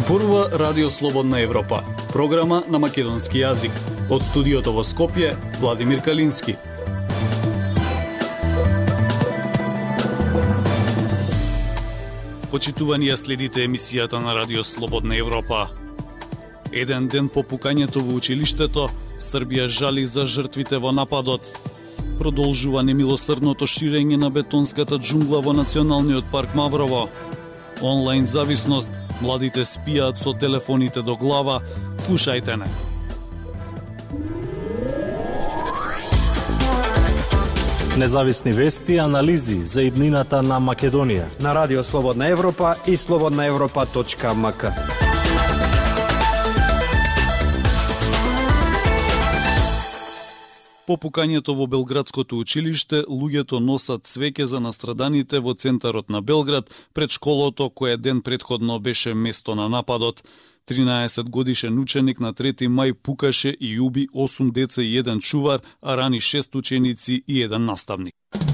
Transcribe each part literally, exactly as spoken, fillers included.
Зборува Радио Слободна Европа, програма на македонски јазик. Од студиото во Скопје, Владимир Калински. Почитувани ја следите емисијата на Радио Слободна Европа. Еден ден по пукањето во училиштето, Србија жали за жртвите во нападот. Продолжува немилосрдното ширење на бетонската џунгла во Националниот парк Маврово. Онлайн зависност, младите спијаат со телефоните до глава. Слушајте не. Независни вести и анализи за иднината на Македонија на Радио Слободна Европа и слободна европа точка ем ка. По пукањето во Белградското училиште, луѓето носат цвеќе за настраданите во центарот на Белград, пред школото кое ден предходно беше место на нападот. тринаесет годишен ученик на трети мај пукаше и уби осум деца и еден чувар, а рани шест ученици и еден наставник.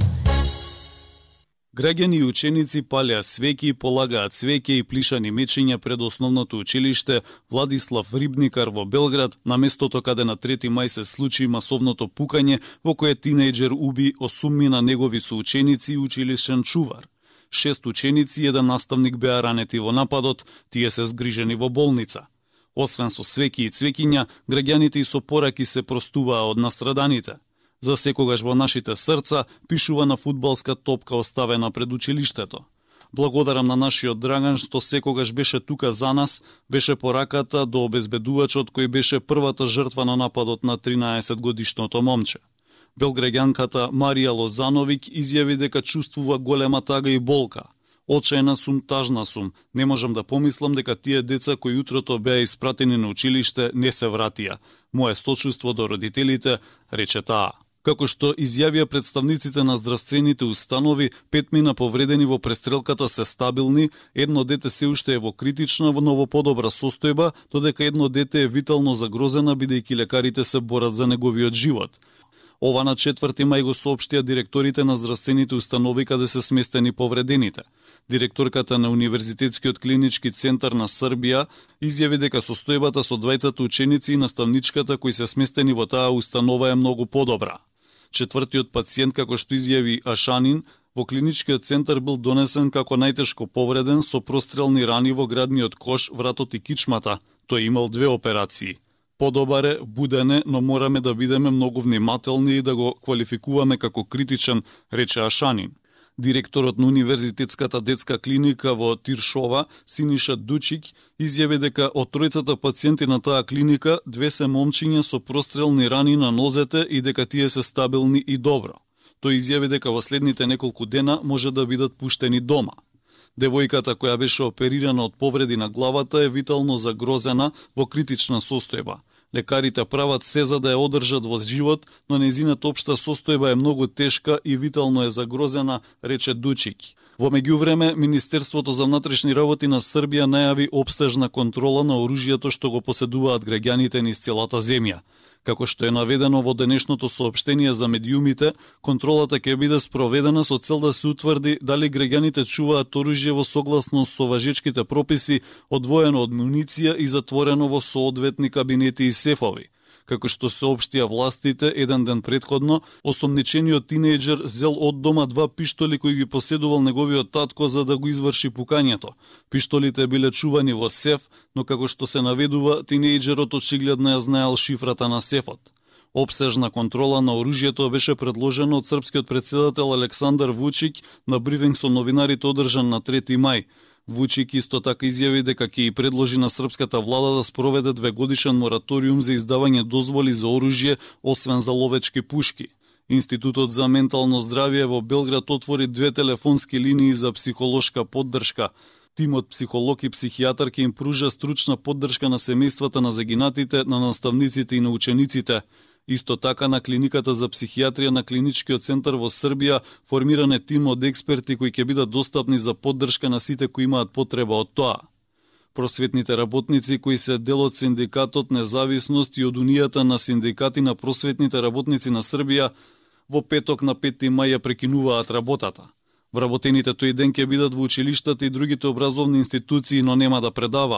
Граѓани и ученици палеа свеќи и полагаат свеќе и плишани мечења пред основното училиште Владислав Рибникар во Белград, на местото каде на трети мај се случи масовното пукање во кое тинејџер уби осумми на негови соученици и училишен чувар. Шест ученици и еден наставник беа ранети во нападот, тие се згрижени во болница. Освен со свеќи и цвеќиња, граѓаните и со пораки се простуваа од настраданите. За секогаш во нашите срца, пишува на фудбалска топка оставена пред училиштето. Благодарам на нашиот Драган што секогаш беше тука за нас, беше пораката до обезбедувачот кој беше првата жртва на нападот на тринаесет годишното момче. Белграѓанката Марија Лозановиќ изјави дека чувствува голема тага и болка. Очајна сум, тажна сум. Не можам да помислам дека тие деца кои утрото беа испратени на училиште не се вратија. Мое сочувство до родителите, рече таа. Како што изјавија представниците на здравствените установи, петмина повредени во престрелката се стабилни, едно дете се уште е во критична, но во подобра состојба, додека едно дете е витално загрозена бидејќи лекарите се борат за неговиот живот. Ова на четврти мај го соопштија директорите на здравствените установи каде се сместени повредените. Директорката на Универзитетскиот клинички центар на Србија изјави дека состојбата со двајцата ученици и наставничката кои се сместени во таа установа е многу подобра. Четвртиот пациент, како што изјави Ашанин, во клиничкиот центар бил донесен како најтешко повреден со прострелни рани во градниот кош, вратот и кичмата. Тој имал две операции. Подобар е, буден е, но мораме да бидеме многу внимателни и да го квалификуваме како критичен, рече Ашанин. Директорот на Универзитетската детска клиника во Тиршова, Синиша Дучик, изјави дека од тројцата пациенти на таа клиника, две се момчиња со прострелни рани на нозете и дека тие се стабилни и добро. Тој изјави дека во следните неколку дена може да бидат пуштени дома. Девојката која беше оперирана од повреди на главата е витално загрозена во критична состојба. Лекарите прават се за да ја одржат во живот, но нејзината општа состојба е многу тешка и витално е загрозена, рече Дучик. Во меѓувреме, Министерството за внатрешни работи на Србија најави опстежна контрола на оружјето што го поседуваат граѓаните низ целата земја. Како што е наведено во денешното соопштение за медиумите, контролата ќе биде спроведена со цел да се утврди дали граѓаните чуваат оружје во согласност со важечките прописи, одвоено од муниција и затворено во соодветни кабинети и сефови. Како што се општија властите еден ден предходно, осомничениот тинејџер зел од дома два пиштоли кои ги поседувал неговиот татко за да го изврши пукањето. Пиштолите биле чувани во сеф, но како што се наведува, тинејџерот очигледно ја знаел шифрата на сефот. Опсежна контрола на оружјето беше предложена од српскиот претседател Александар Вучик на брифинг со новинарите одржан на трети мај. Вучик исто така изјави дека ќе и предложи на српската влада да спроведе двегодишен мораториум за издавање дозволи за оружје, освен за ловечки пушки. Институтот за ментално здравје во Белград отвори две телефонски линии за психолошка поддршка. Тимот психолог и психијатар ќе им пружа стручна поддршка на семејствата на загинатите, на наставниците и на учениците. Исто така на клиниката за психијатрија на клиничкиот центар во Србија формиран е тим од експерти кои ќе бидат достапни за поддршка на сите кои имаат потреба од тоа. Просветните работници кои се дел од синдикатот Независност и од Унијата на синдикати на просветните работници на Србија во петок на пети мај ја прекинуваат работата. Вработените тој ден ќе бидат во училиштата и другите образовни институции, но нема да предаваат.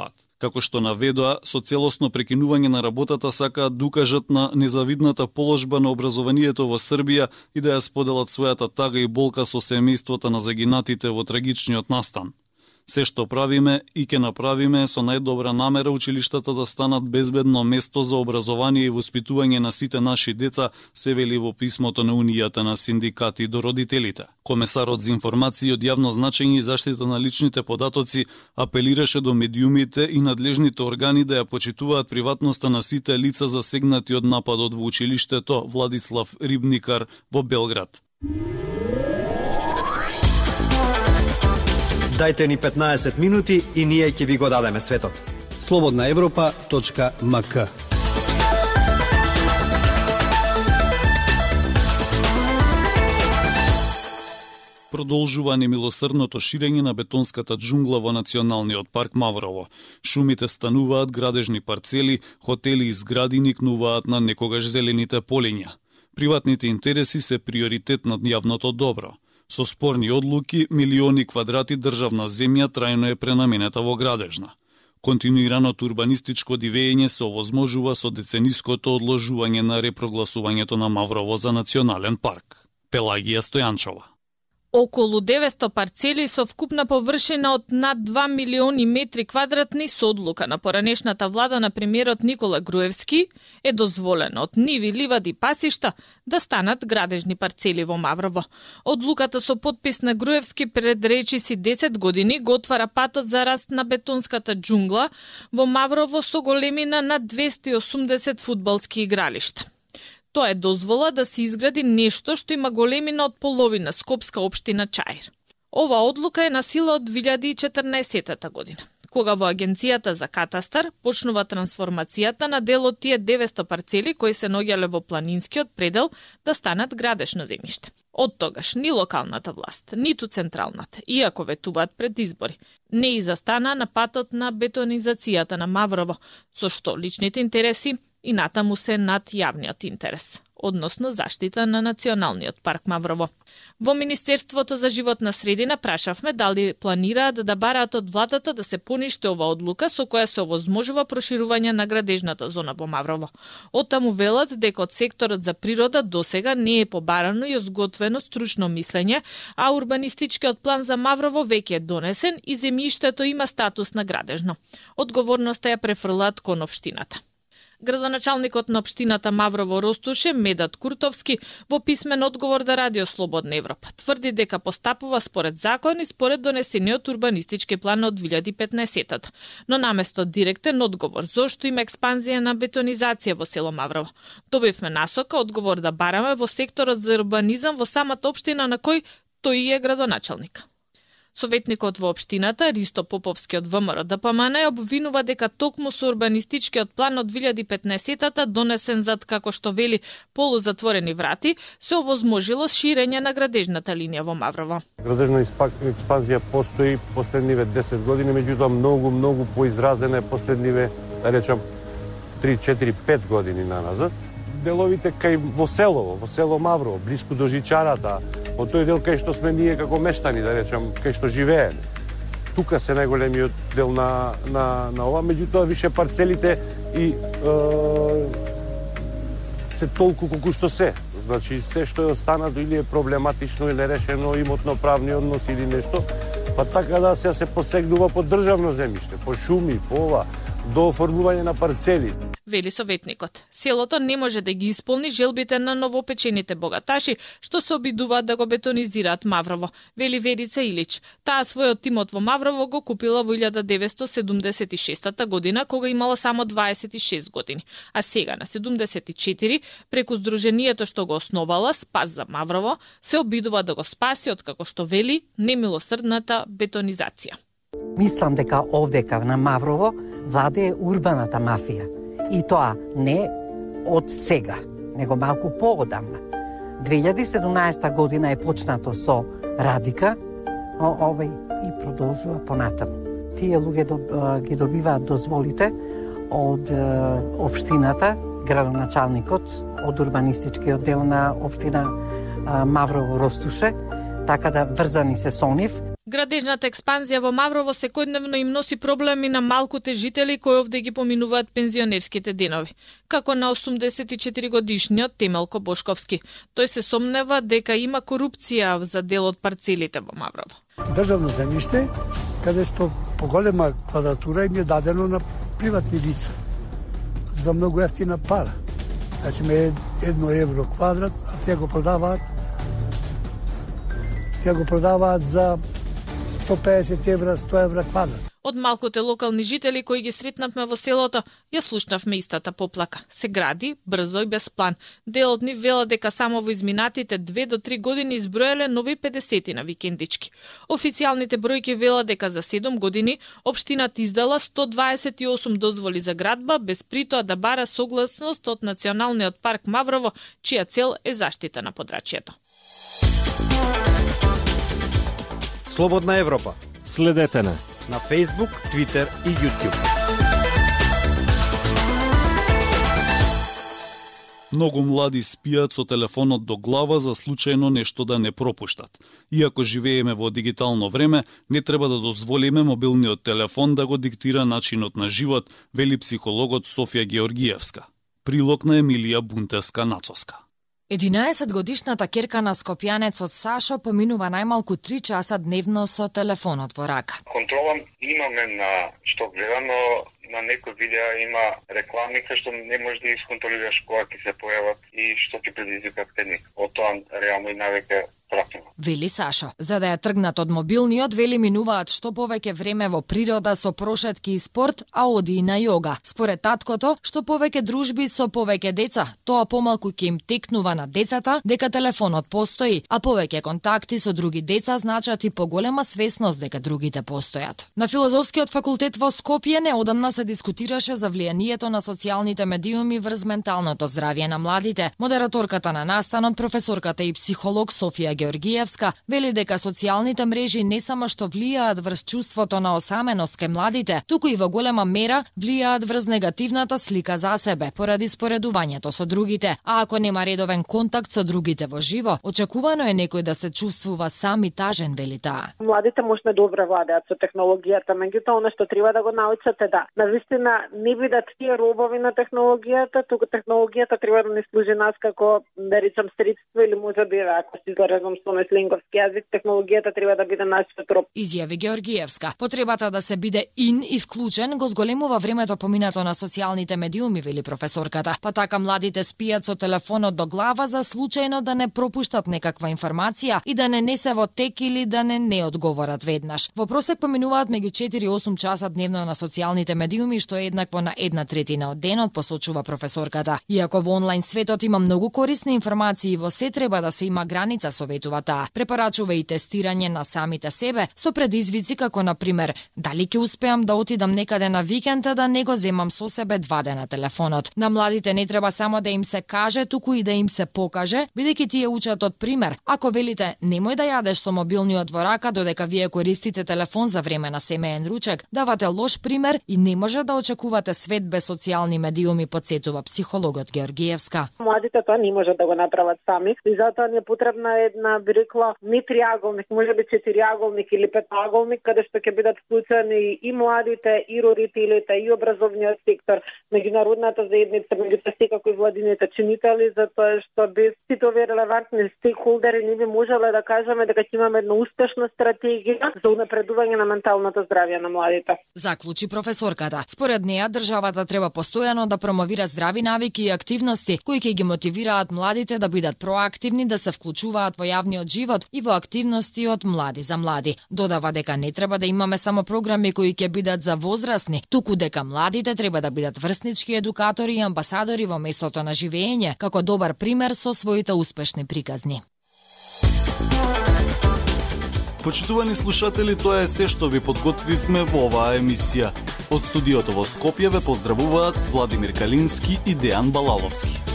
Како што наведоа, со целосно прекинување на работата сакаат да укажат на незавидната положба на образованието во Србија и да ја споделат својата тага и болка со семејствата на загинатите во трагичниот настан. Се што правиме и ќе направиме со најдобра намера училиштата да станат безбедно место за образование и воспитување на сите наши деца, се вели во писмото на Унијата на синдикати до родителите. Комесарот за информации од јавно значење и заштита на личните податоци апелираше до медиумите и надлежните органи да ја почитуваат приватноста на сите лица засегнати од нападот во училиштето Владислав Рибникар во Белград. Дајте ни петнаесет минути и ние ќе ви го дадеме светот. слободна европа точка ем ка. Продолжува немилосрдното ширење на бетонската џунгла во Националниот парк Маврово. Шумите стануваат градежни парцели, хотели и згради никнуваат на некогаш зелените полиња. Приватните интереси се приоритет над јавното добро. Со спорни одлуки, милиони квадрати државна земја трајно е пренаменета во градежна. Континуираното урбанистичко дивење се овозможува со децениското одложување на репрогласувањето на Маврово за национален парк. Пелагија Стојанчова. Околу деветсто парцели со вкупна површина од над два милиони метри квадратни со одлука на поранешната влада на премиерот Никола Груевски е дозволено од ниви, ливади, пасишта да станат градежни парцели во Маврово. Одлуката со подпис на Груевски пред речиси десет години го отвара патот за раст на бетонската џунгла во Маврово со големина на двесте и осумдесет фудбалски игралишта. Тоа е дозвола да се изгради нешто што има големина од половина Скопска општина Чаир. Ова одлука е на сила од две илјади и четрнаесетта година, кога во Агенцијата за катастар почнува трансформацијата на дел од тие деветсто парцели кои се наоѓале во планинскиот предел да станат градешно земјиште. Од тогаш ни локалната власт, ниту централната, иако ветуваат пред избори, не и застана на патот на бетонизацијата на Маврово, со што личните интереси и натаму се над јавниот интерес, односно заштита на Националниот парк Маврово. Во Министерството за животна средина прашавме дали планираат да бараат од владата да се поништи ова одлука со која се овозможува проширување на градежната зона во Маврово. Оттаму велат дека од секторот за природа досега не е побарано и изготвено стручно мислење, а урбанистичкиот план за Маврово веќе е донесен и земјиштето има статус на градежно. Одговорноста ја префрлаат кон општината. Градоначалникот на општината Маврово Ростуше, Медат Куртовски, во писмен одговор да Радио Слободна Европа, тврди дека постапува според закон и според донесениот урбанистички план од две илјади и петнаесетта. Но наместо директен одговор зошто има експанзија на бетонизација во село Маврово, добивме насока одговор да бараме во секторот за урбанизам во самата општина на кој тој е градоначалник. Советникот во општината, Ристо Поповски од ВМРО Д П М Н, обвинува дека токму со урбанистичкиот план од две илјади и петнаесетта донесен зад, како што вели, полузатворени врати, се овозможило ширење на градежната линија во Маврово. Градежна експанзија постои последниве десет години, меѓутоа многу, многу поизразена е последниве, да речам, три, четири, пет години наназад. Деловите кај во село, во село Маврово, блиску до жичарата, од тој дел кај што сме ние како мештани, да речем, кај што живееме. Тука се најголемиот дел на, на, на ова, меѓутоа више парцелите и е, се толку колку што се. Значи, се што е останато или е проблематично или нерешено, имотно правни односи или нешто, па така да се се посегнува по државно земјиште, по шуми, по ова, до оформување на парцели. Вели советникот. Селото не може да ги исполни желбите на новопечените богаташи, што се обидуваат да го бетонизираат Маврово, вели Верица Илич. Таа својот имот во Маврово го купила во илјада деветстотини седумдесет и шеста година, кога имала само дваесет и шест години. А сега на седумдесет и четири, преку здруженијето што го основала, Спас за Маврово, се обидува да го спаси од, како што вели, немилосрдната бетонизација. Мислам дека овдека на Маврово владее урбаната мафија. И тоа не од сега, него малку поодамна. две илјади и седумнаесетта година е почнато со Радика, овој и продолжува понатаму. Тие луѓе ги добиваат дозволите од општината, градоначалникот, од урбанистичкиот дел на општина Маврово Ростуше, така да врзани се со нив. Градежната експанзија во Маврово секојдневно им носи проблеми на малкуте жители кои овде ги поминуваат пензионерските денови, како на осумдесет и четири годишниот Темелко Бошковски. Тој се сомнева дека има корупција за дел од парцелите во Маврово. Државно земјиште, каде што поголема квадратура им е дадено на приватни лица за многу ефтина пара. Значи ме едно евро квадрат, а те го продаваат те го продаваат за сто песет евра, сто евра квадрат. Од малкуте локални жители кои ги сретнавме во селото, ја слушнавме истата поплака. Се гради брзо и без план. Дел од нив вела дека само во изминатите две до три години изброеле нови педесет на викендички. Официјалните бројки вела дека за седум години општината издала сто дваесет и осум дозволи за градба, без притоа да бара согласност од Националниот парк Маврово, чија цел е заштита на подрачјето. Слободна Европа. Следете на На Facebook, Twitter и YouTube. Многу млади спијат со телефонот до глава за случајно нешто да не пропуштат. Иако живееме во дигитално време, не треба да дозволиме мобилниот телефон да го диктира начинот на живот, вели психологот Софија Георгиевска. Прилог на Емилија Бунтеска-Нацоска. единаесетгодишната ќерка на скопјанецот Сашо поминува најмалку три часа дневно со телефонот во рака. Контрола имаме на што гледано, на некои видеа има реклами кај што не можеш да исконтролираш кога ќе се појават и што ќе предизвикат кај них. Од тоа реално и навеќе пратено. Вели Сашо, за да ја тргнат од мобилниот, вели минуваат што повеќе време во природа со прошетки и спорт, а оди и на јога. Според таткото, што повеќе дружби со повеќе деца, тоа помалку ќе им текнува на децата дека телефонот постои, а повеќе контакти со други деца значат и поголема свесност дека другите постојат. На Филозофскиот факултет во Скопје неодамна се дискутираше за влијанието на социјалните медиуми врз менталното здравје на младите. Модераторката на настанот, професорката и психолог Софија Георгиевска, вели дека социјалните мрежи не само што влијаат врз чувството на осаменост кај младите, туку и во голема мера влијаат врз негативната слика за себе, поради споредувањето со другите. А ако нема редовен контакт со другите во живо, очекувано е некој да се чувствува сам и тажен, вели таа. Младите можне добре владеат со технологијата, меѓутоа она што треба да го научат е да навистина не бидат тие робови на технологијата, туку технологијата треба да не служи нас како, да речам, средство или може би, ако си заразум со меслинговски јазик, технологијата треба да биде нашиот роб. Изјави Георгиевска. Потребата да се биде ин и вклучен го зголемува времето поминато на социјалните медиуми, вели професорката. Па така младите спијат со телефонот до глава за случајно да не пропуштат некаква информација и да не не се во тек или да не не одговорат веднаш. Во просек поминуваат меѓу четири и осум часа дневно на социјалните медиуми, што е еднакво на една третина од денот, посочува професорката. Иако во онлайн светот има многу корисни информации, во се треба да се има граница, советува таа. Препорачува и тестирање на самите себе со предизвици како на пример дали ќе успеам да отидам некаде на викенд да не го земам со себе два дена телефонот. На младите не треба само да им се каже, туку и да им се покаже, бидејќи тие учат од пример. Ако велите немој да јадеш со мобилниот во рака додека вие користите телефон за време на семеен ручек, давате лош пример и не може да очекувате свет без социјални медиуми, подсетува психологот Георгиевска. Младите тоа не можат да го направат сами и затоа ни е потребна една, би рекла, не триаголник, може би четириаголник или петаголник, каде што ќе бидат вклучени и младите, и родителите, и образовниот сектор, меѓународната заедница, меѓу секако и владините чинители, затоа што без сите овие релевантни стейкхолдери не би можеле да кажеме дека ќе имаме една успешна стратегија за унапредување на менталното здравје на младите. Заклучи професорката. Според неа, државата треба постојано да промовира здрави навики и активности кои ќе ги мотивираат младите да бидат проактивни, да се вклучуваат во јавниот живот и во активности од млади за млади. Додава дека не треба да имаме само програми кои ќе бидат за возрастни, туку дека младите треба да бидат врснички едукатори и амбасадори во местото на живење, како добар пример со своите успешни приказни. Почитувани слушатели, тоа е се што ви подготвивме во оваа емисија. Од студиото во Скопје ве поздравуваат Владимир Калински и Дејан Балаловски.